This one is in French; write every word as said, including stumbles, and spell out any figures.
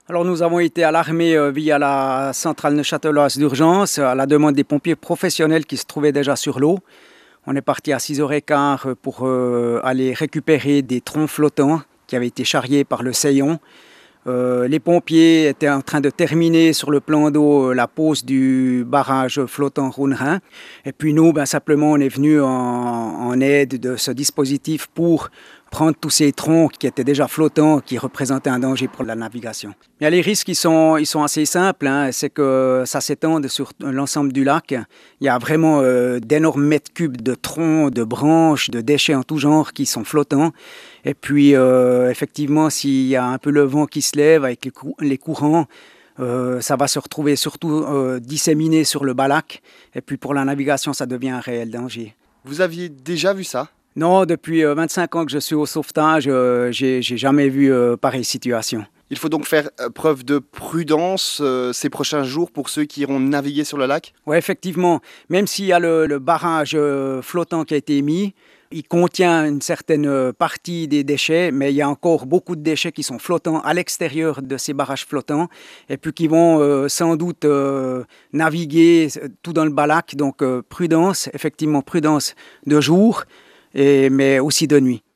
Alors nous avons été alarmés euh, via la centrale neuchâteloise d'urgence à la demande des pompiers professionnels qui se trouvaient déjà sur l'eau. On est parti à six heures quinze pour euh, aller récupérer des troncs flottants qui avaient été charriés par le Seillon. Euh, les pompiers étaient en train de terminer sur le plan d'eau la pose du barrage flottant Rounerin. Et puis nous, ben, simplement, on est venu en, en aide de ce dispositif pour prendre tous ces troncs qui étaient déjà flottants, qui représentaient un danger pour la navigation. Bien, les risques ils sont, ils sont assez simples, hein. C'est que ça s'étend sur l'ensemble du lac. Il y a vraiment euh, d'énormes mètres cubes de troncs, de branches, de déchets en tout genre qui sont flottants. Et puis, euh, effectivement, s'il y a un peu le vent qui se lève avec les, cou- les courants, euh, ça va se retrouver surtout euh, disséminé sur le bas-lac. Et puis, pour la navigation, ça devient un réel danger. Vous aviez déjà vu ça? Non, depuis euh, vingt-cinq ans que je suis au sauvetage, euh, j'ai, j'ai jamais vu euh, pareille situation. Il faut donc faire euh, preuve de prudence euh, ces prochains jours pour ceux qui iront naviguer sur le lac? Oui, effectivement, même s'il y a le, le barrage euh, flottant qui a été mis, il contient une certaine euh, partie des déchets, mais il y a encore beaucoup de déchets qui sont flottants à l'extérieur de ces barrages flottants et puis qui vont euh, sans doute euh, naviguer euh, tout dans le bas-lac. Donc euh, prudence, effectivement prudence de jour, et, mais aussi de nuit.